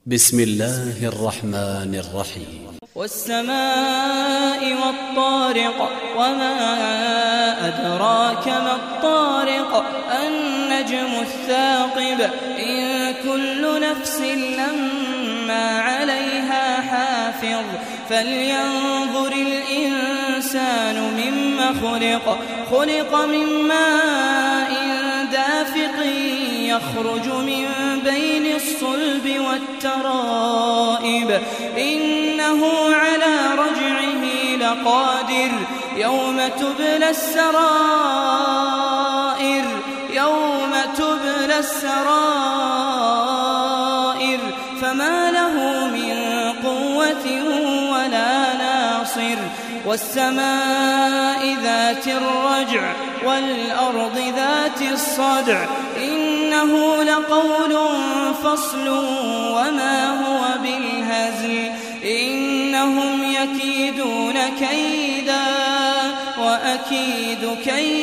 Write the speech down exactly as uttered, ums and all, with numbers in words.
بسم الله الرحمن الرحيم. والسماء والطارق وما أدراك ما الطارق النجم الثاقب إن كل نفس لما عليها حافظ فلينظر الإنسان مما خلق خلق من ماء دافق يخرج من بين الصلب والترائب إنه على رجعه لقادر يوم تبلى السرائر يوم تبلى السرائر فما له من قوة ولا ناصر والسماء ذات الرجع والأرض ذات الصدع إنه لقول فصل وما هو بالهزل إنهم يكيدون كيدا وأكيد كيدا